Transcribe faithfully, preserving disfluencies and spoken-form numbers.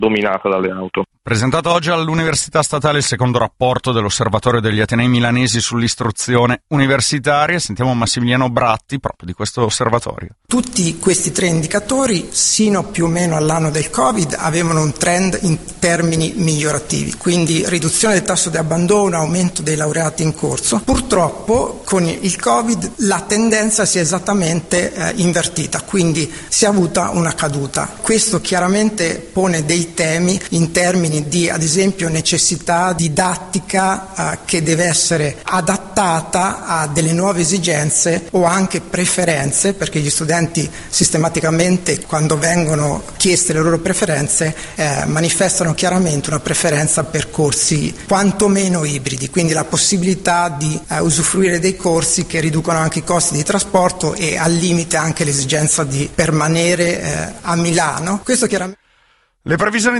dominata dalle auto. Presentato oggi all'Università Statale il secondo rapporto dell'Osservatorio degli Atenei Milanesi sull'istruzione universitaria, sentiamo Massimiliano Bratti proprio di questo osservatorio. Tutti questi tre indicatori, sino più o meno all'anno del Covid, avevano un trend in termini migliorativi, quindi riduzione del tasso di abbandono, aumento dei laureati in corso. Purtroppo con il Covid la tendenza si è esattamente eh, invertita, quindi si è avuta una caduta. Questo chiaramente pone dei temi in termini di, ad esempio, necessità didattica eh, che deve essere adattata a delle nuove esigenze o anche preferenze, perché gli studenti sistematicamente, quando vengono chieste le loro preferenze, eh, manifestano chiaramente una preferenza per corsi quantomeno ibridi, quindi la possibilità di eh, usufruire dei corsi che riducono anche i costi di trasporto e al limite anche l'esigenza di permanere eh, a Milano. Questo chiaramente Le previsioni